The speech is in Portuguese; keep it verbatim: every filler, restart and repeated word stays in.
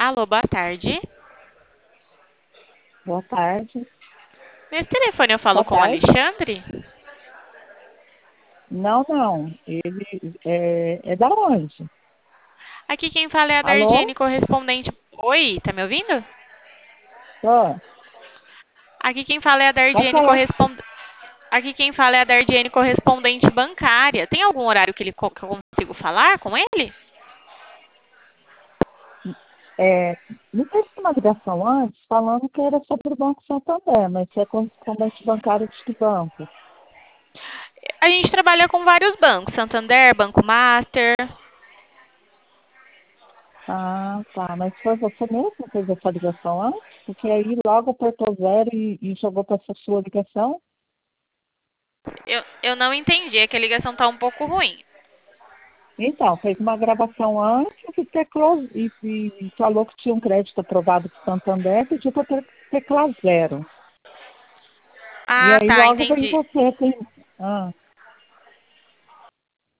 Alô, boa tarde. Boa tarde. Nesse telefone eu falo Boa com o tarde. Alexandre? Não, não. Ele é, é da onde? Aqui quem fala é a Alô? Dardiane, correspondente. Oi, tá me ouvindo? Ó, Aqui quem fala é a pode Dardiane, falar. correspondente. Aqui quem fala é a Dardiane, correspondente bancária. Tem algum horário que, ele, co- que eu consigo falar com ele? É, me fez uma ligação antes falando que era sobre o Banco Santander, mas você é correspondente bancário de que banco? A gente trabalha com vários bancos, Santander, Banco Master. Ah, tá. Mas foi você mesmo que fez essa ligação antes? Porque aí logo apertou zero e, e jogou para essa sua ligação? Eu, eu não entendi, é que a ligação tá um pouco ruim. Então, fez uma gravação antes e, teclou, e, e e falou que tinha um crédito aprovado do Santander e pediu para teclar zero. E Ah, aí tá, logo veio entendi. você. Tem... Ah.